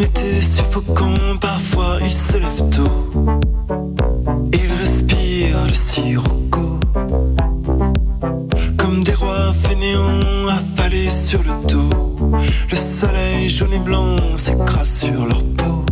été suffocant, parfois il se lève tôt. Il respire le sirocco. Comme des rois fainéants affalés sur le dos. Le soleil jaune et blanc s'écrase sur leur peau.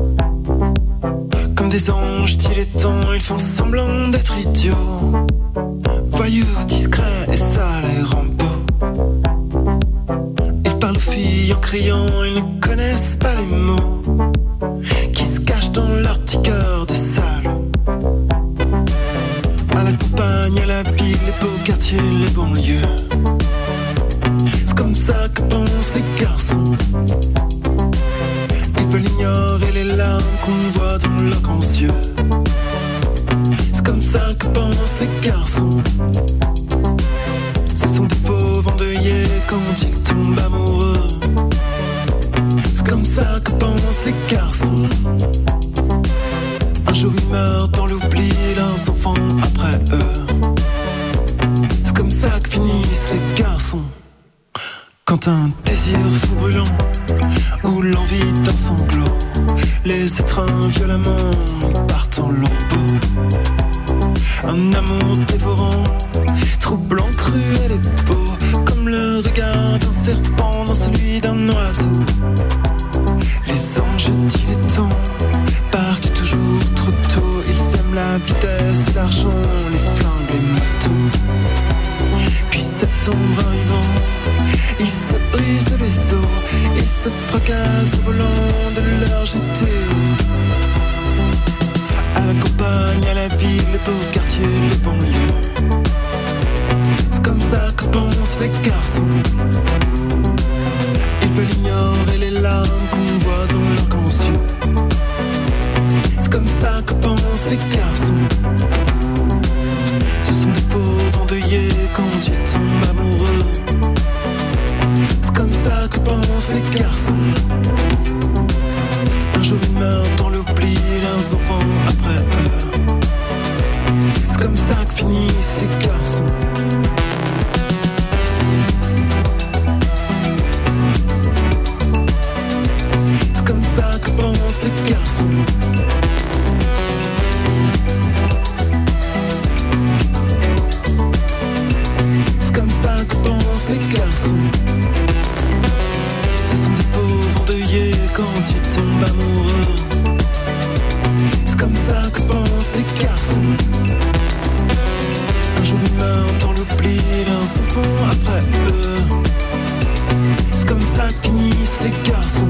Comme des anges dilettants, ils font semblant d'être idiots. Voyous, discrets et ça les rend beaux. Ils parlent aux filles en criant, ils ne connaissent pas les mots qui se cachent dans leur petit cœur de salauds. À la campagne, à la ville, les beaux quartiers, les banlieues. C'est comme ça que pensent les garçons. Ils veulent ignorer les larmes qu'on voit dans leurs grands yeux. C'est comme ça que pensent les garçons. Ce sont des pauvres endeuillés quand ils tombent amoureux. C'est comme ça que pensent les garçons. Un jour ils meurent dans l'oubli, leurs enfants après eux. C'est comme ça que finissent les garçons. Quand un désir fou brûlant ou l'envie d'un sanglot les étreint violemment, partent en lambeaux. Un amour dévorant, troublant, cruel et beau, comme le regard d'un serpent dans celui d'un oiseau. Les anges dilettants partent toujours trop tôt. Ils aiment la vitesse et l'argent, les flingues, les motos. Puis septembre arrivant, ils se brisent les os et se fracassent au volant de leur GTO. À la campagne, à la ville, les beaux quartiers, les banlieues. C'est comme ça que pensent les garçons. Ils veulent ignorer les larmes qu'on voit dans leurs grands yeux. C'est comme ça que pensent les garçons. Ce sont des pauvres endeuillés quand ils tombent amoureux. C'est comme ça que pensent les garçons. Un jour ils meurent dans l'oubli, leurs enfants après eux. C'est comme ça que finissent les garçons. C'est comme ça que pensent les garçons. C'est comme ça que pensent les garçons. Ce sont des pauvres endeuillés quand ils tombent amoureux. C'est comme ça que pensent les garçons. Un jour ils meurent dans l'oubli, leurs enfants après eux. C'est comme ça que finissent les garçons.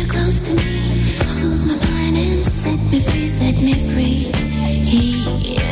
Set me free, set me free. Yeah.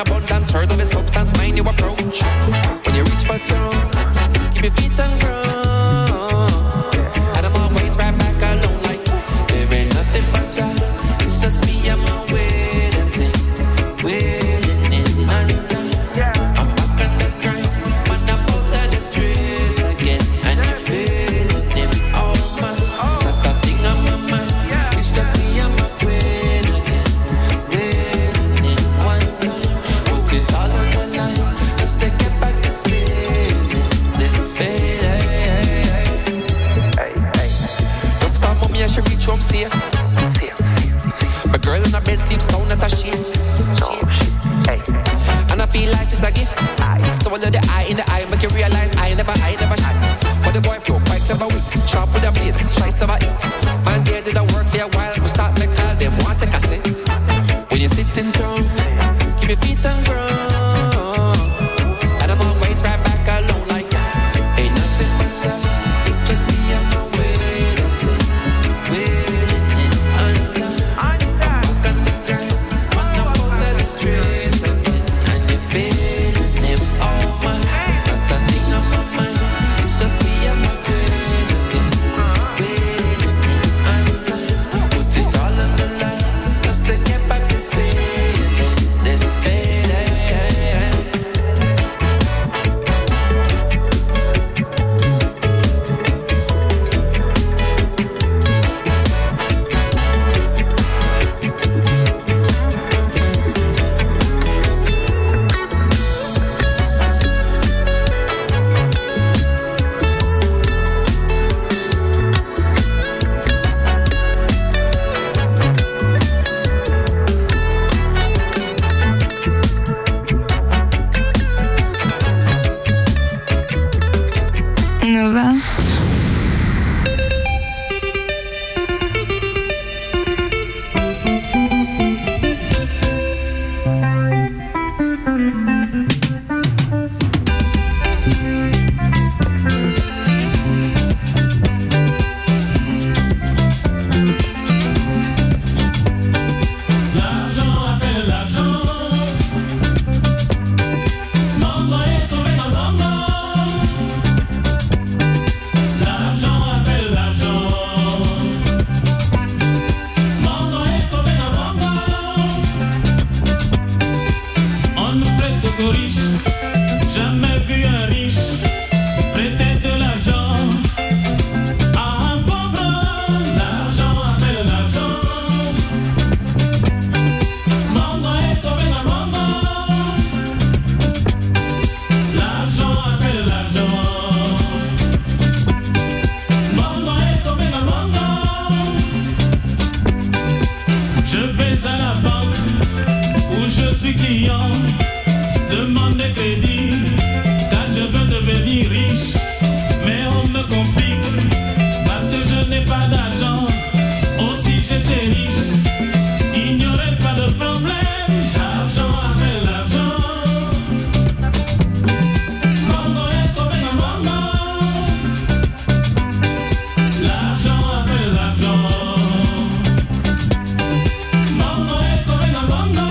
abundance, heard of the substance, mind you approach. When you reach for thrones, keep your feet on ground. And I'm always right back alone, like there ain't nothing but time. It's just me and my waiting thing, waiting in time. I'm back on the grind, when I'm out of the streets again, and you're feeling him. Oh man, not a thing on my mind. It's just me and my waiting again, waiting in one time. Put it all on the line, just to get back this feeling, this feeling. Just call mommy and she reach home safe. My girl in her bed sleeps down at a shake. And I feel life is a gift. So I love the eye in the eye, make you realize I never shy. But the boy flow quite clever with sharp with a blade, slice of a hit. Man, there didn't work for a while. We start make call them want to take a sit. When you sit in throne, keep your feet on ground. And I'm always right back alone, like ain't nothing but time. Just me and my waiting thing, waiting in on time. I'm back on the grind, when I'm out of the streets again, and you're feeling him. Oh my, not a thing on my mind. It's just me and my waiting again, waiting in on time. Put it all on the line, just to get back this feeling, this feeling. Nova. Jamais vu un riche prêter de l'argent à un pauvre. L'argent appelle l'argent. Mondo e come la mondo. L'argent appelle l'argent. Mondo e come la mondo. Je vais à la banque où je suis client. Demande de crédit, car je veux devenir riche. Mais on me complique, parce que je n'ai pas d'argent. Oh, si j'étais riche, il n'y aurait pas de problème. L'argent appelle l'argent. Mondo e come la mondo. L'argent appelle l'argent. Mondo e come la mondo.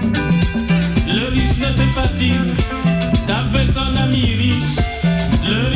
sympathise qu'avec son ami riche. Le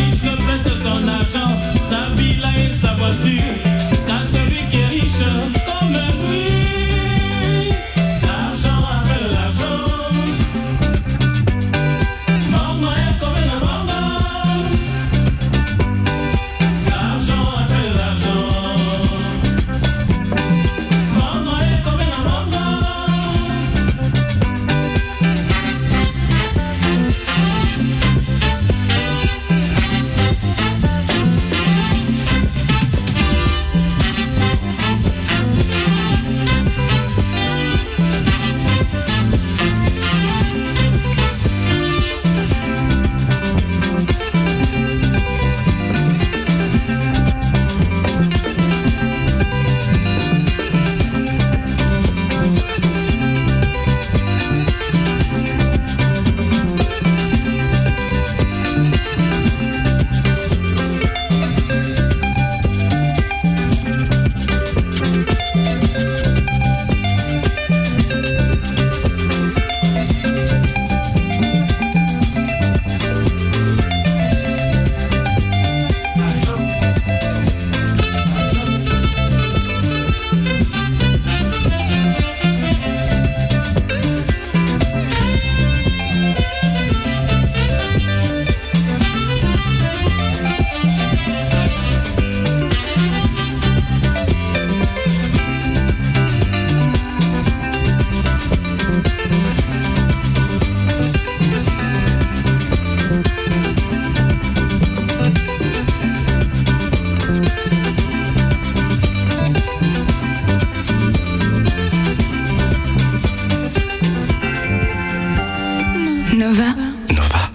Nova. Nova.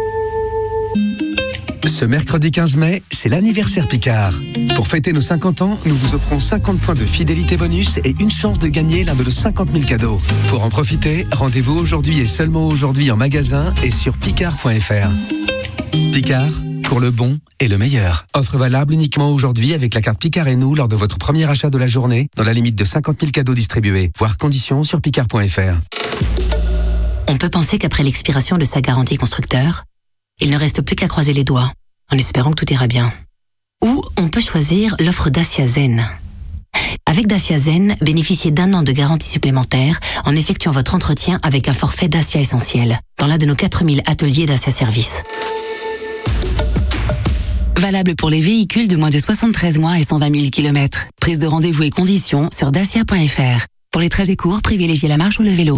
Ce mercredi 15 mai, c'est l'anniversaire Picard. Pour fêter nos 50 ans, nous vous offrons 50 points de fidélité bonus et une chance de gagner l'un de nos 50 000 cadeaux. Pour en profiter, rendez-vous aujourd'hui et seulement aujourd'hui en magasin et sur picard.fr. Picard, pour le bon et le meilleur. Offre valable uniquement aujourd'hui avec la carte Picard et nous lors de votre premier achat de la journée, dans la limite de 50 000 cadeaux distribués. Voir conditions sur picard.fr. On peut penser qu'après l'expiration de sa garantie constructeur, il ne reste plus qu'à croiser les doigts, en espérant que tout ira bien. Ou on peut choisir l'offre Dacia Zen. Avec Dacia Zen, bénéficiez d'1 an de garantie supplémentaire en effectuant votre entretien avec un forfait Dacia Essentiel, dans l'un de nos 4000 ateliers Dacia Service. Valable pour les véhicules de moins de 73 mois et 120 000 km. Prise de rendez-vous et conditions sur dacia.fr. Pour les trajets courts, privilégiez la marche ou le vélo.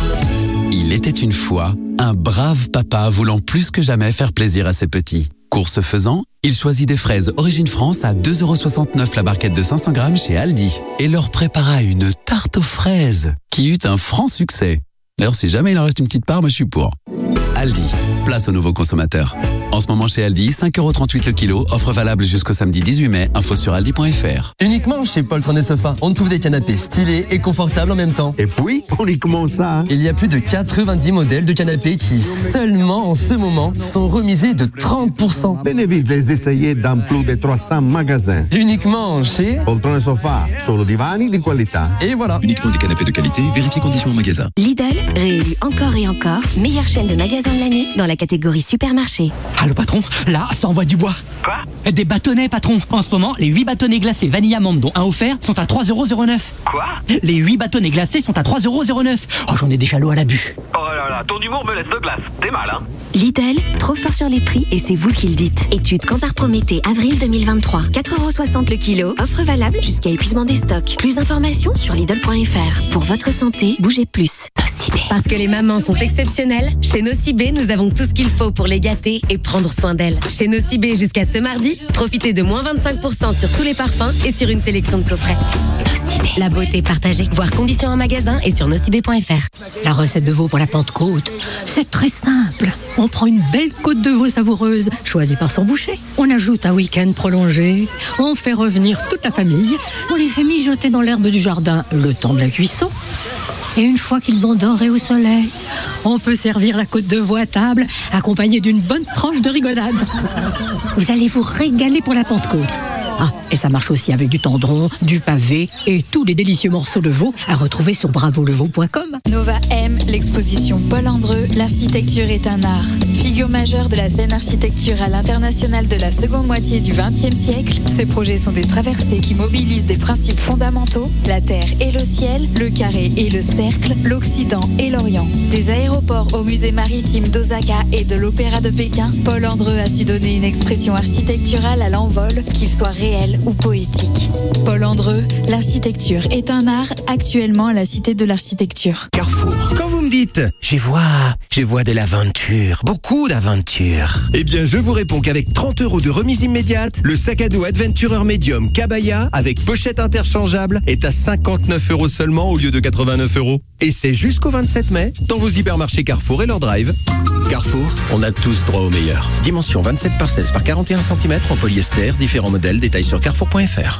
Il était une fois un brave papa voulant plus que jamais faire plaisir à ses petits. Course faisant, il choisit des fraises Origine France à 2,69 € la barquette de 500 grammes chez Aldi et leur prépara une tarte aux fraises qui eut un franc succès. D'ailleurs, si jamais il en reste une petite part, moi je suis pour. Aldi, place aux nouveaux consommateurs. En ce moment chez Aldi, 5,38 € le kilo, offre valable jusqu'au samedi 18 mai, info sur aldi.fr. Uniquement chez Poltron et Sofa, on trouve des canapés stylés et confortables en même temps. Et puis, uniquement ça, hein. Il y a plus de 90 modèles de canapés qui, seulement en ce moment, sont remisés de 30%. Venez vite les essayer dans plus de 300 magasins. Uniquement chez Poltron et Sofa, solo divani di qualità. Et voilà. Uniquement des canapés de qualité, vérifiez conditions au magasin. Lidl, réélu encore et encore, meilleure chaîne de magasins de l'année dans la catégorie supermarché. Ah, le patron, là, ça envoie du bois. Quoi? Des bâtonnets, patron. En ce moment, les 8 bâtonnets glacés vanille amande, dont un offert, sont à 3,09 €. Quoi? Les 8 bâtonnets glacés sont à 3,09 €. Oh, j'en ai déjà l'eau à la bûche. Oh là là, ton humour me laisse de glace. T'es mal, hein? Lidl, trop fort sur les prix et c'est vous qui le dites. Étude Kantar Prométhée, avril 2023. 4,60 € le kilo. Offre valable jusqu'à épuisement des stocks. Plus d'informations sur Lidl.fr. Pour votre santé, bougez plus. Nocibé. Parce que les mamans sont exceptionnelles, chez Nocibé, nous avons tout ce qu'il faut pour les gâter et prendre soin d'elles. Chez Nocibé, jusqu'à ce mardi, profitez de moins 25% sur tous les parfums et sur une sélection de coffrets. Nocibé. La beauté partagée. Voir conditions en magasin et sur nocibé.fr. La recette de veau pour la Pentecôte, c'est très simple. On prend une belle côte de veau savoureuse, choisie par son boucher. On ajoute un week-end prolongé. On fait revenir toute la famille. On les fait mijoter dans l'herbe du jardin le temps de la cuisson. Et une fois qu'ils ont doré au soleil, on peut servir la côte de veau à table, accompagnée d'une bonne tranche de rigolade. Vous allez vous régaler pour la Pentecôte. Ah, et ça marche aussi avec du tendron, du pavé et tous les délicieux morceaux de veau à retrouver sur bravoleveau.com. Nova aime l'exposition Paul Andreu, l'architecture est un art. Figure majeure de la scène architecturale internationale de la seconde moitié du XXe siècle, ses projets sont des traversées qui mobilisent des principes fondamentaux, la terre et le ciel, le carré et le cercle, l'Occident et l'Orient. Des aéroports au musée maritime d'Osaka et de l'Opéra de Pékin, Paul Andreu a su donner une expression architecturale à l'envol, qu'il soit réel ou poétique. Paul Andreu, l'architecture est un art, actuellement à la Cité de l'Architecture. Carrefour. Quand vous me dites, je vois de l'aventure, beaucoup d'aventure. Eh bien, je vous réponds qu'avec 30 € de remise immédiate, le sac à dos Adventurer Medium Kabaya, avec pochette interchangeable, est à 59 € seulement au lieu de 89 €. Et c'est jusqu'au 27 mai, dans vos hypermarchés Carrefour et leur drive. Carrefour, on a tous droit au meilleur. Dimension 27 par 16 par 41 cm en polyester, différents modèles, détails sur carrefour.fr.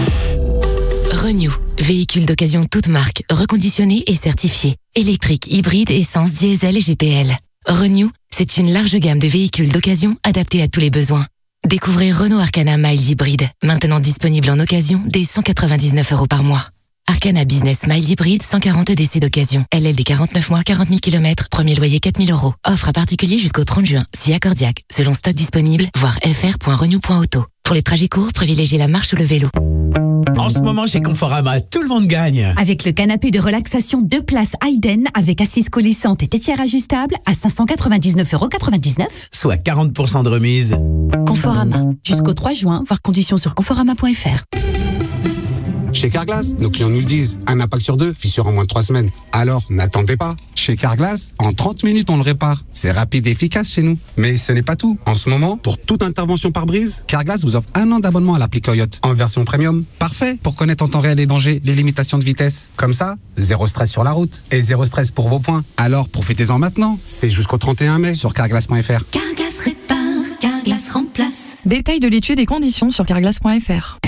Renew, véhicule d'occasion toute marque, reconditionné et certifié. Électrique, hybride, essence, diesel et GPL. Renew, c'est une large gamme de véhicules d'occasion adaptés à tous les besoins. Découvrez Renault Arcana Mild Hybride, maintenant disponible en occasion dès 199 € par mois. Arcana Business Mild Hybride, 140 DC d'occasion. LLD 49 mois, 40 000 km, premier loyer 4 000 €. Offre à particulier jusqu'au 30 juin, si accordiaque. Selon stock disponible, voir fr.renew.auto. Pour les trajets courts, privilégiez la marche ou le vélo. En ce moment, chez Conforama, tout le monde gagne. Avec le canapé de relaxation 2 places Hayden avec assise coulissante et tétière ajustable à 599,99 €. Soit 40% de remise. Conforama. Jusqu'au 3 juin, voir conditions sur conforama.fr. Chez Carglass, nos clients nous le disent, un impact sur 2, fissure en moins de 3 semaines. Alors, n'attendez pas. Chez Carglass, en 30 minutes, on le répare. C'est rapide et efficace chez nous. Mais ce n'est pas tout. En ce moment, pour toute intervention par brise, Carglass vous offre 1 an d'abonnement à l'appli Coyote en version premium. Parfait pour connaître en temps réel les dangers, les limitations de vitesse. Comme ça, zéro stress sur la route et zéro stress pour vos points. Alors, profitez-en maintenant. C'est jusqu'au 31 mai sur carglass.fr. Carglass répare, Carglass remplace. Détail de l'étude et conditions sur carglass.fr.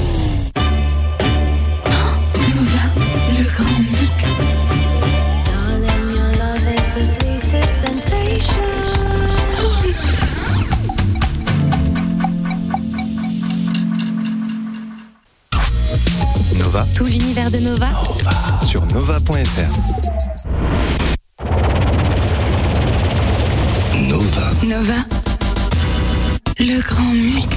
Le grand mix. Nova. Tout l'univers de Nova. Sur nova.fr. Nova. Nova. Le grand mix.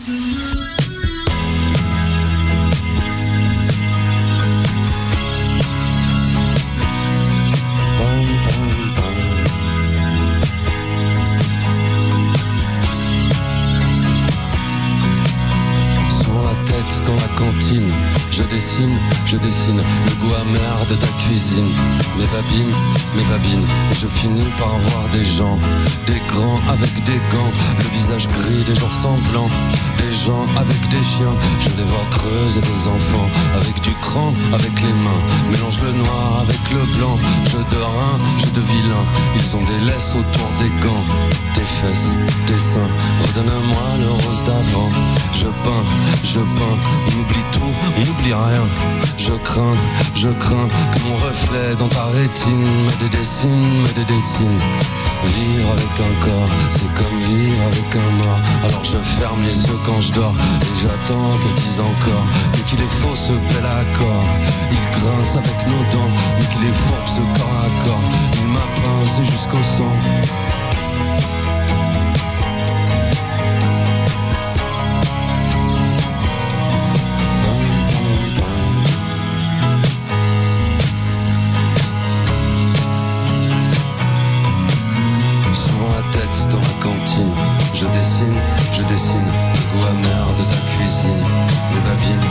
Dans la cantine, je dessine le goût amer de ta cuisine. Mes babines, et je finis par voir des gens, des grands avec des gants, le visage gris des jours semblants, des gens avec des chiens. Je les vois creuser des enfants, avec du cran, avec les mains, mélange le noir avec le blanc. Jeu de rein, jeu de vilain, ils ont des laisses autour des gants, des fesses, des seins. Redonne-moi le rose d'avant. Je peins, on oublie tout, on n'oublie rien. Je crains que mon reflet dans ta rétine me dédessine. Vivre avec un corps, c'est comme vivre avec un mort. Alors je ferme les yeux quand je dors et j'attends qu'elle dise encore mais qu'il est faux ce bel accord. Il grince avec nos dents, mais qu'il est fourbe ce corps à corps. Il m'a pincé jusqu'au sang. Je dessine le goût amer de ta cuisine. Mes babines.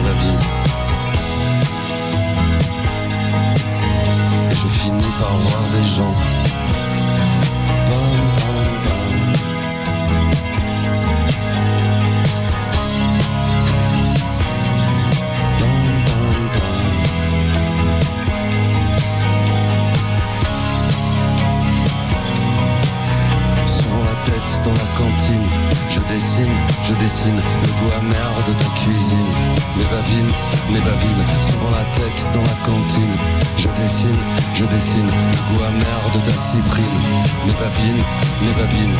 Et je finis par voir des gens. Dans la cantine, je dessine le goût amer de ta cuisine. Mes babines, souvent la tête dans la cantine. Je dessine le goût amer de ta cyprine. Mes babines.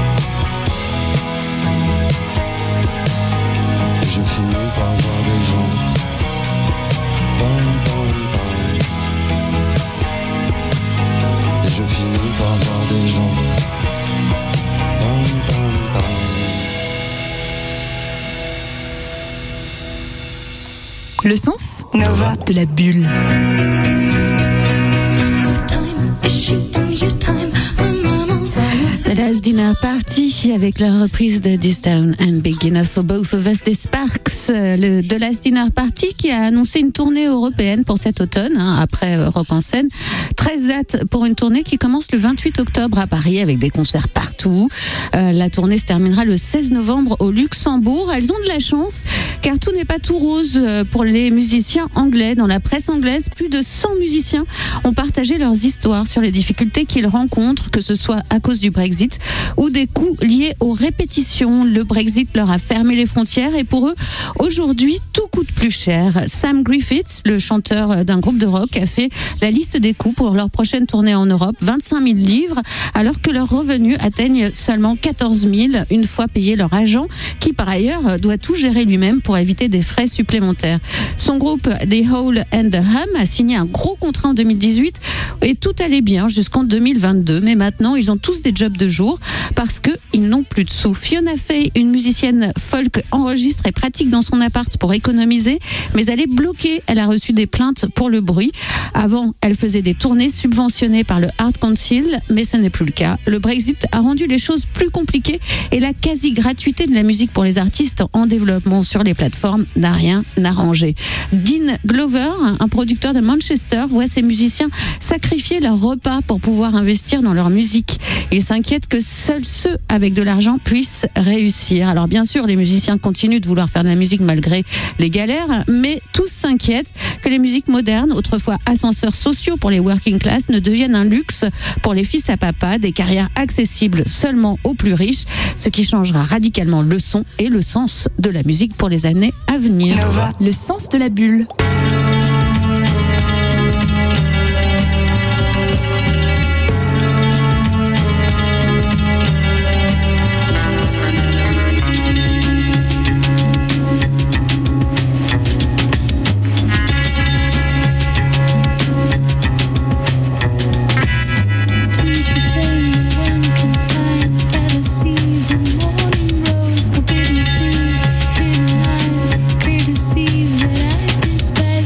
Et je finis par voir des gens. Et je finis par voir des gens. Le sens Nova de la bulle. The Last Dinner Party avec la reprise de This Town and Big Enough for Both of Us des Sparks. Le The Last Dinner Party qui a annoncé une tournée européenne pour cet automne, après Rock en scène. 13 dates pour une tournée qui commence le 28 octobre à Paris avec des concerts partout. La tournée se terminera le 16 novembre au Luxembourg. Elles ont de la chance car tout n'est pas tout rose pour les musiciens anglais. Dans la presse anglaise, plus de 100 musiciens ont partagé leurs histoires sur les difficultés qu'ils rencontrent, que ce soit à cause du Brexit ou des coûts liés aux répétitions. Le Brexit leur a fermé les frontières et pour eux, aujourd'hui, tout coûte plus cher. Sam Griffiths, le chanteur d'un groupe de rock, a fait la liste des coûts pour leur prochaine tournée en Europe, 25 000 livres, alors que leurs revenus atteignent seulement 14 000 une fois payé leur agent, qui par ailleurs doit tout gérer lui-même pour éviter des frais supplémentaires. Son groupe The Hole and the Hum a signé un gros contrat en 2018 et tout allait bien jusqu'en 2022, mais maintenant ils ont tous des jobs de jour. parce qu'ils n'ont plus de sous. Fiona Fay, une musicienne folk, enregistre et pratique dans son appart pour économiser, mais elle est bloquée. Elle a reçu des plaintes pour le bruit. Avant, elle faisait des tournées subventionnées par le Art Council, mais ce n'est plus le cas. Le Brexit a rendu les choses plus compliquées et la quasi-gratuité de la musique pour les artistes en développement sur les plateformes n'a rien arrangé. Dean Glover, un producteur de Manchester, voit ses musiciens sacrifier leur repas pour pouvoir investir dans leur musique. Il s'inquiète que seuls ceux avec de l'argent puissent réussir. Alors bien sûr, les musiciens continuent de vouloir faire de la musique malgré les galères, mais tous s'inquiètent que les musiques modernes, autrefois ascenseurs sociaux pour les working class, ne deviennent un luxe pour les fils à papa, des carrières accessibles seulement aux plus riches, ce qui changera radicalement le son et le sens de la musique pour les années à venir. Nova, le sens de la bulle. Forbidden fruit, hidden eyes, courtesies that I've been spent.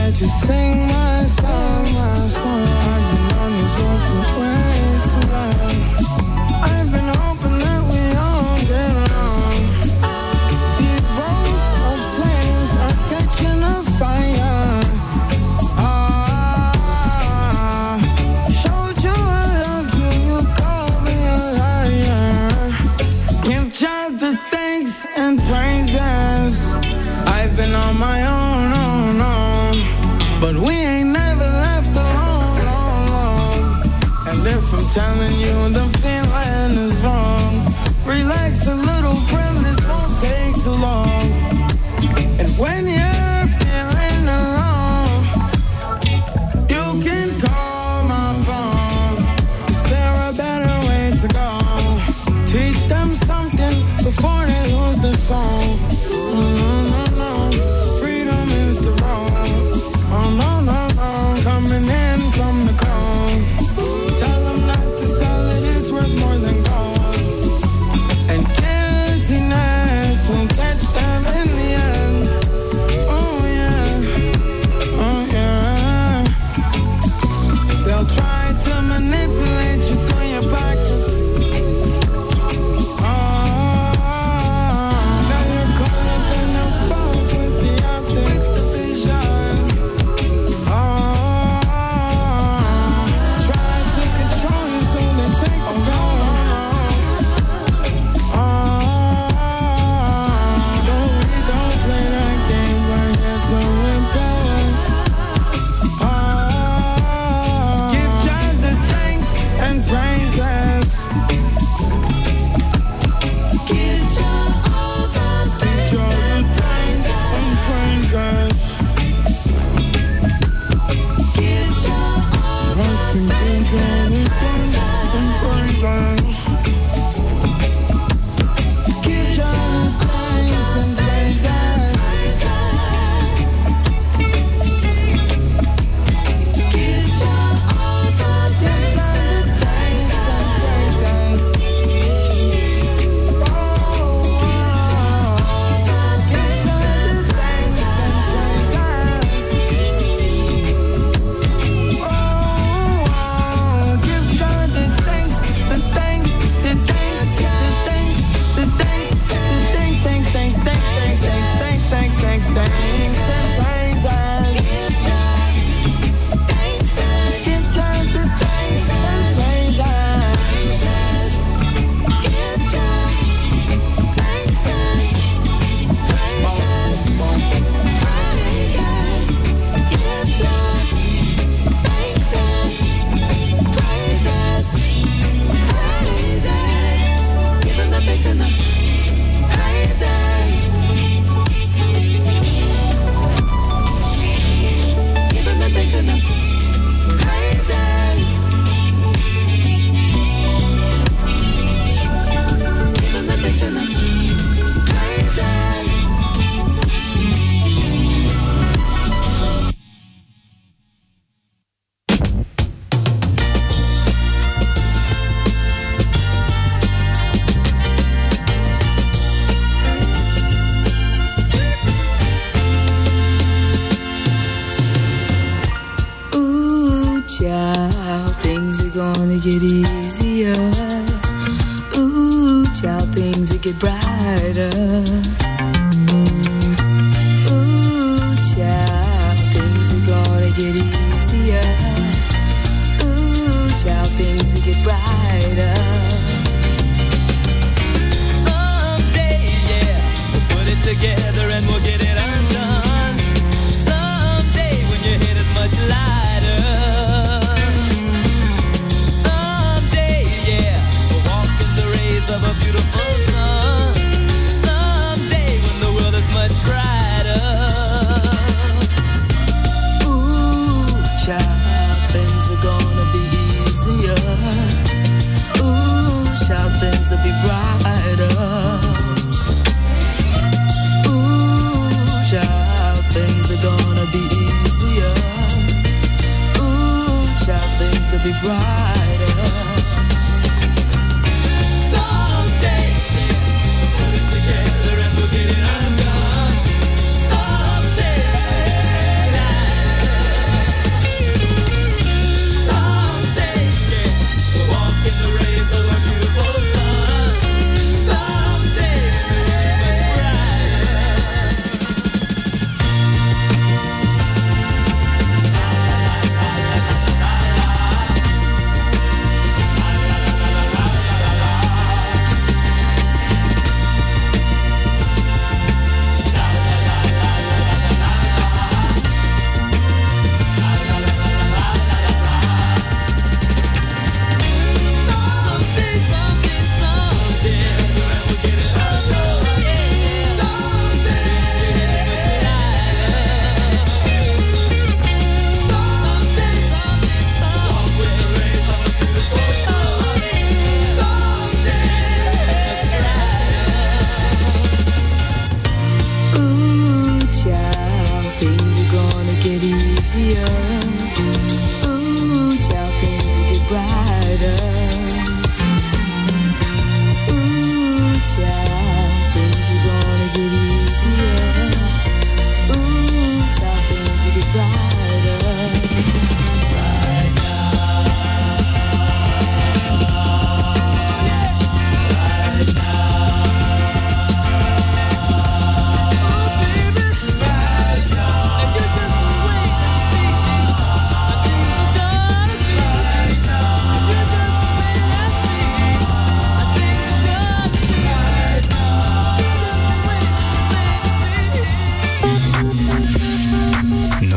let you sing my song, my song. I've been on this road for way too long. I've been hoping that we all get along. These roads of flames are catching a fire. Showed you I loved you, you called me a liar. Give God the thanks and praises. I've been on my own, but we ain't never left alone. And if I'm telling you the feeling is wrong, relax a little, friend, this won't take too long. And when you're feeling alone, you can call my phone. Is there a better way to go? Teach them something before they lose their soul. Freedom is the road. Oh no, no, no. Coming in from the cold. Tell them not to sell it, it's worth more than gold. And guiltiness will catch them in the end. Oh yeah, oh yeah. They'll try to manipulate you through your pockets.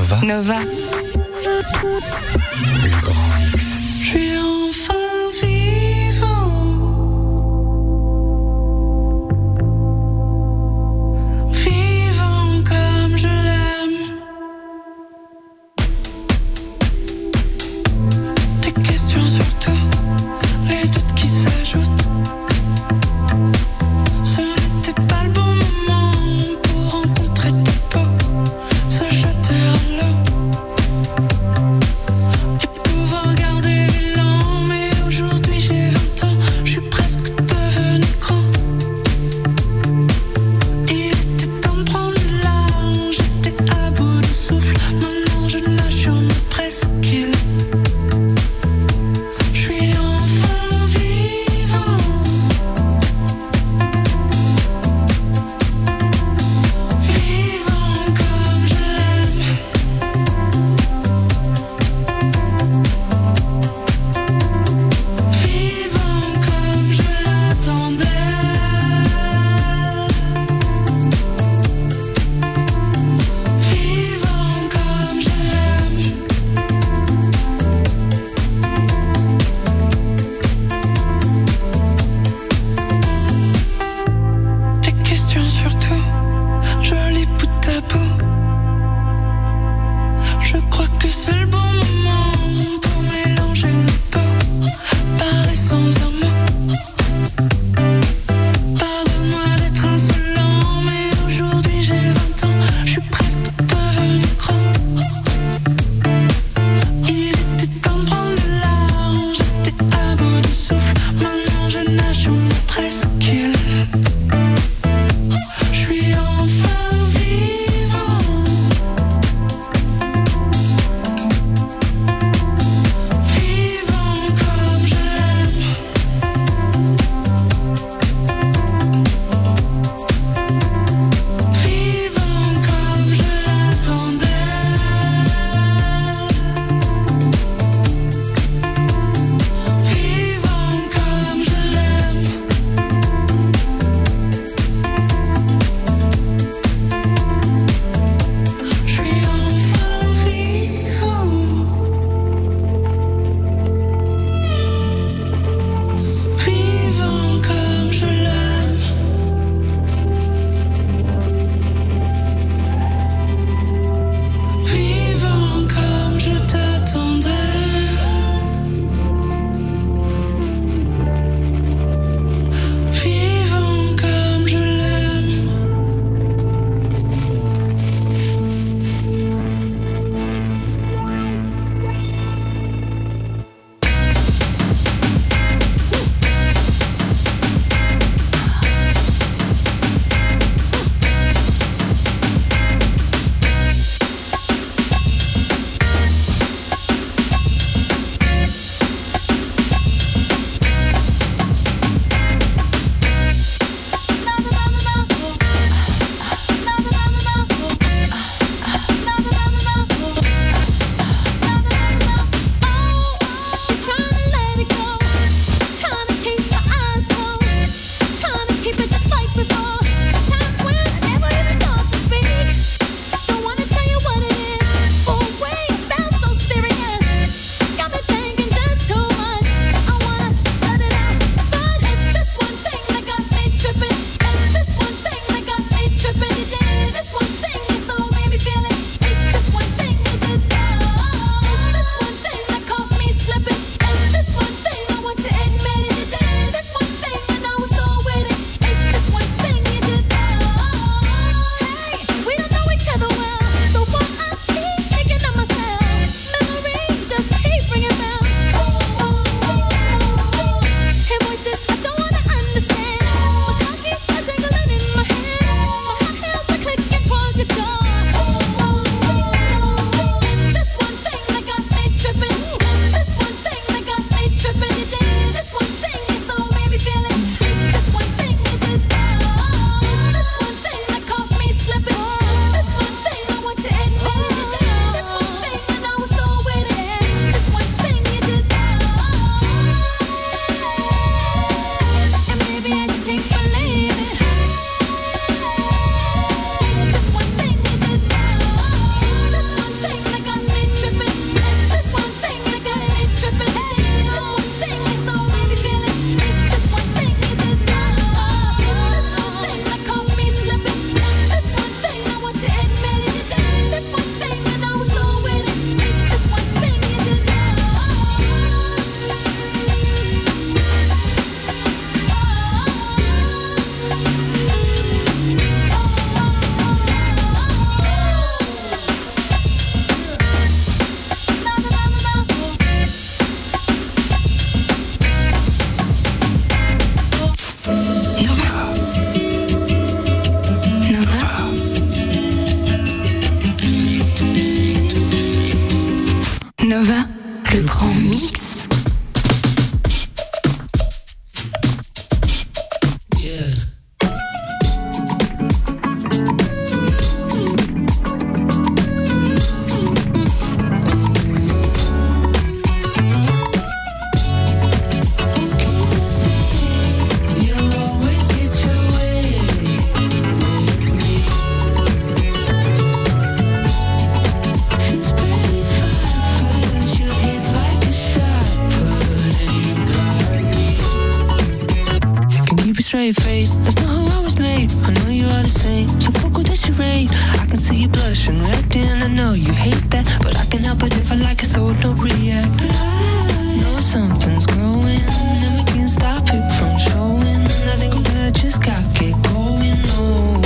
Nova. Nova. Le grand mix. Je suis enfin vivant. Vivant comme je l'aime. Des questions surtout, les doutes qui s'ajoutent. Ce n'était pas le bon moment pour rencontrer tes peaux, se jeter à l'eau et pouvoir Nova, le grand mix. Straight face, that's not how I was made. I know you are the same, so fuck with the charade. I can see you blushing, reacting. I know you hate that, but I can help it if I like it, so don't react. But I know something's growing, and we can't stop it from showing. I think we're gonna just gotta get going. Oh.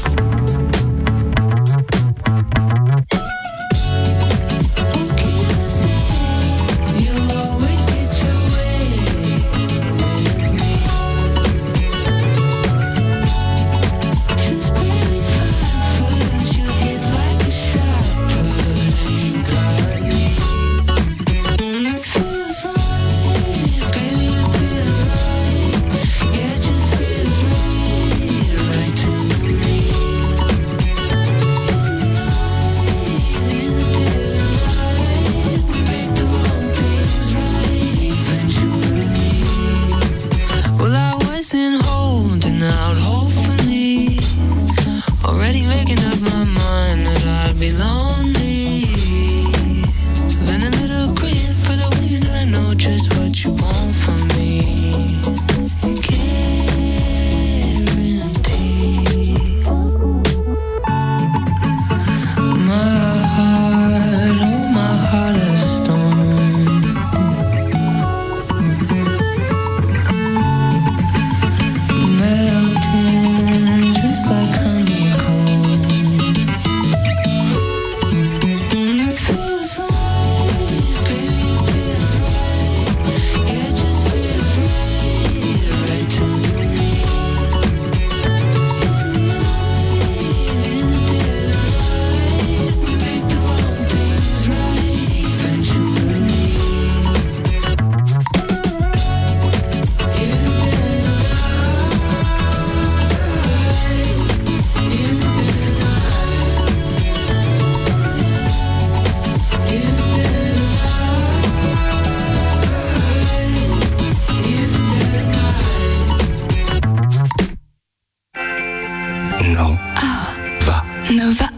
Nova.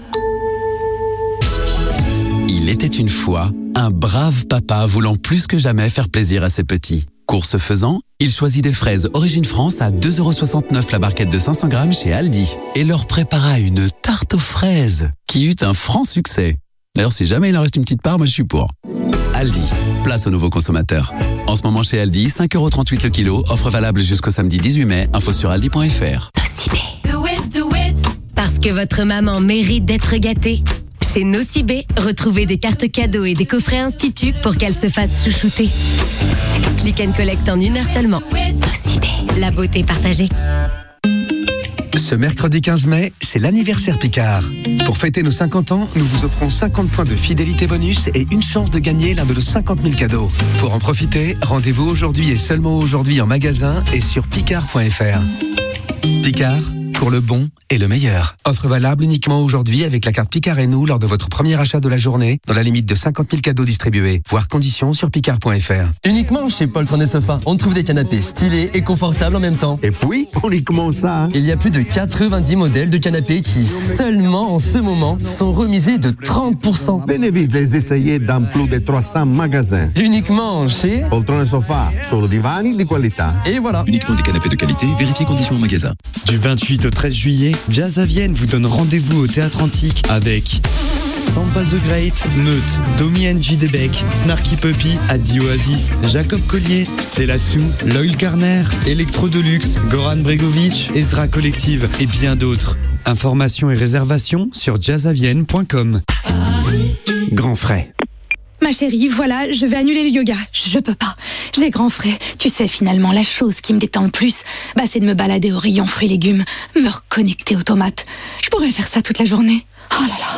Il était une fois un brave papa voulant plus que jamais faire plaisir à ses petits. Course faisant, il choisit des fraises Origine France à 2,69 € la barquette de 500 grammes chez Aldi et leur prépara une tarte aux fraises qui eut un franc succès. D'ailleurs, si jamais il en reste une petite part, moi je suis pour. Aldi, place aux nouveaux consommateurs. En ce moment chez Aldi, 5,38 € le kilo, offre valable jusqu'au samedi 18 mai, info sur aldi.fr. Parce que votre maman mérite d'être gâtée. Chez Nocibé, retrouvez des cartes cadeaux et des coffrets instituts pour qu'elle se fasse chouchouter. Click and collect en 1 heure seulement. Nocibé, la beauté partagée. Ce mercredi 15 mai, c'est l'anniversaire Picard. Pour fêter nos 50 ans, nous vous offrons 50 points de fidélité bonus et une chance de gagner l'un de nos 50 000 cadeaux. Pour en profiter, rendez-vous aujourd'hui et seulement aujourd'hui en magasin et sur picard.fr. Picard, pour le bon et le meilleur. Offre valable uniquement aujourd'hui avec la carte Picard et nous lors de votre premier achat de la journée, dans la limite de 50 000 cadeaux distribués. Voir conditions sur picard.fr. Uniquement chez Poltron et Sofa, on trouve des canapés stylés et confortables en même temps. Et puis, uniquement ça. Il y a plus de 90 modèles de canapés qui, seulement en ce moment, sont remisés de 30%. Venez vite les essayer dans plus de 300 magasins. Uniquement chez Poltron et Sofa, solo divani di qualità. Et voilà. Uniquement des canapés de qualité, vérifiez conditions en magasin. Du 28 au 13 juillet, Jazz à Vienne vous donne rendez-vous au Théâtre Antique avec Sampa the Great, Meute, Domi N.J. Debec, Snarky Puppy, Adi Oasis, Jacob Collier, Célassou, Loïl Carner, Electro Deluxe, Goran Bregovic, Ezra Collective et bien d'autres. Informations et réservations sur jazzavienne.com. Grand frais. Ma chérie, voilà, je vais annuler le yoga. Je peux pas. J'ai grand frais. Tu sais, finalement, la chose qui me détend le plus, c'est de me balader au rayon fruits et légumes, me reconnecter aux tomates. Je pourrais faire ça toute la journée. Oh là là.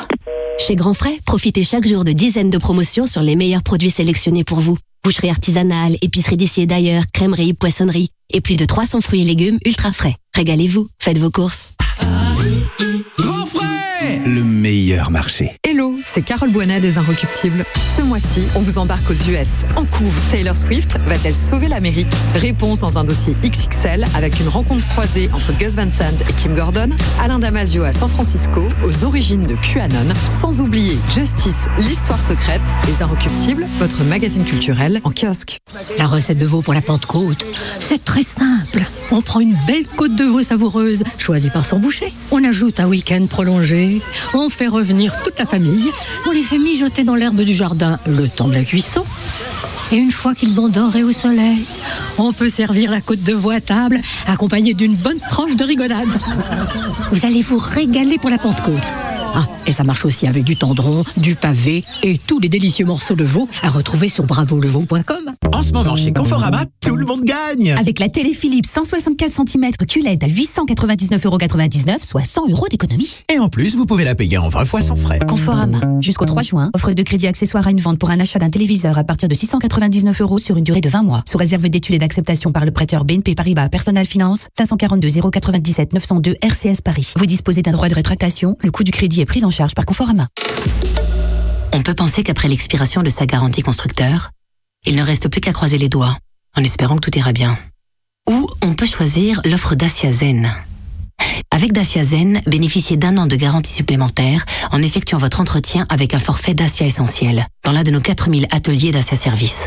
Chez Grand Frais, profitez chaque jour de dizaines de promotions sur les meilleurs produits sélectionnés pour vous. Boucherie artisanale, épicerie d'ici et d'ailleurs, crèmerie, poissonnerie et plus de 300 fruits et légumes ultra frais. Régalez-vous, faites vos courses. Grand Frais, le meilleur marché. Hello, c'est Carole Boinet des Inrecuptibles. Ce mois-ci, on vous embarque aux US. En couve, Taylor Swift va-t-elle sauver l'Amérique? Réponse dans un dossier XXL avec une rencontre croisée entre Gus Van Sant et Kim Gordon, Alain Damasio à San Francisco, aux origines de QAnon, sans oublier Justice, l'histoire secrète, Les Inrecuptibles, votre magazine culturel en kiosque. La recette de veau pour la Pentecôte, c'est très simple. On prend une belle côte de veau savoureuse, choisie par son boucher. On ajoute un week-end prolongé. On fait revenir toute la famille. On les fait mijoter dans l'herbe du jardin le temps de la cuisson. Et une fois qu'ils ont doré au soleil, on peut servir la côte de veau à table, accompagnée d'une bonne tranche de rigolade. Vous allez vous régaler pour la Pentecôte. Ah, et ça marche aussi avec du tendron, du pavé et tous les délicieux morceaux de veau à retrouver sur bravoleveau.com. En ce moment, chez Conforama, tout le monde gagne. Avec la télé Philips 164 cm QLED à 899,99 €, soit 100 € d'économie. Et en plus, vous pouvez la payer en 20 fois sans frais. Conforama. Jusqu'au 3 juin, offre de crédit accessoire à une vente pour un achat d'un téléviseur à partir de 699 € sur une durée de 20 mois. Sous réserve d'études et d'acceptation par le prêteur BNP Paribas Personal Finance, 542 097 902 RCS Paris. Vous disposez d'un droit de rétractation. Le coût du crédit est pris en charge par Conforama. On peut penser qu'après l'expiration de sa garantie constructeur, il ne reste plus qu'à croiser les doigts, en espérant que tout ira bien. Ou on peut choisir l'offre Dacia Zen. Avec Dacia Zen, bénéficiez d'1 an de garantie supplémentaire en effectuant votre entretien avec un forfait Dacia Essentiel dans l'un de nos 4000 ateliers Dacia Service.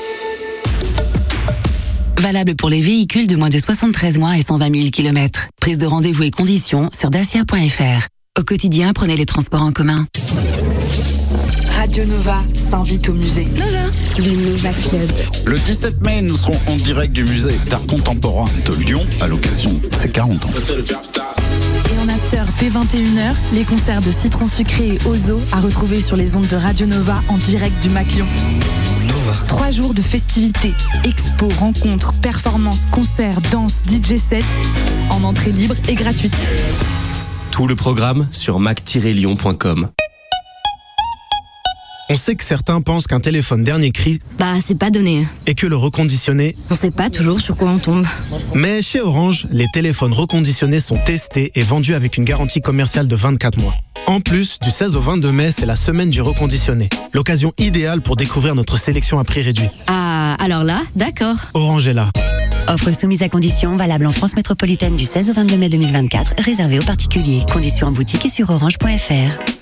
Valable pour les véhicules de moins de 73 mois et 120 000 km. Prise de rendez-vous et conditions sur dacia.fr. Au quotidien, prenez les transports en commun. Radio Nova s'invite au musée. Nova, le Nova Club. Le 17 mai, nous serons en direct du musée d'art contemporain de Lyon à l'occasion de ses 40 ans. Et en after dès 21h, les concerts de Citron Sucré et Ozo à retrouver sur les ondes de Radio Nova en direct du Mac Lyon. 3 jours de festivités, expos, rencontres, performances, concerts, danse, DJ set, en entrée libre et gratuite. Tout le programme sur mac-lyon.com. On sait que certains pensent qu'un téléphone dernier cri, c'est pas donné. Et que le reconditionné, On sait pas toujours sur quoi on tombe. Mais chez Orange, les téléphones reconditionnés sont testés et vendus avec une garantie commerciale de 24 mois. En plus, du 16 au 22 mai, c'est la semaine du reconditionné. L'occasion idéale pour découvrir notre sélection à prix réduit. Ah, alors là, d'accord. Orange est là. Offre soumise à conditions, valable en France métropolitaine du 16 au 22 mai 2024, réservée aux particuliers. Conditions en boutique et sur orange.fr.